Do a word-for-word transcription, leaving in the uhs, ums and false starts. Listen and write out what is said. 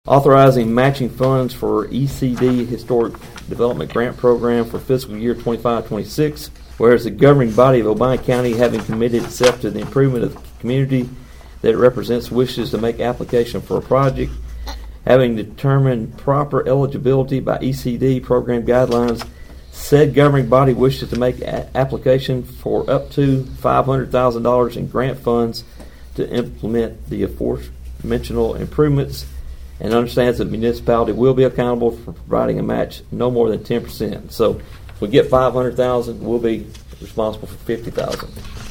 Authorizing matching funds for E C D Historic Development Grant Program for fiscal year twenty-five twenty-six, whereas the governing body of Obion County, having committed itself to the improvement of the community that it represents, wishes to make application for a project, having determined proper eligibility by E C D program guidelines, said governing body wishes to make a- application for up to five hundred thousand dollars in grant funds to implement the aforementioned improvements, and understands that the municipality will be accountable for providing a match no more than ten percent. So if we get five hundred thousand dollars, we'll be responsible for fifty thousand dollars.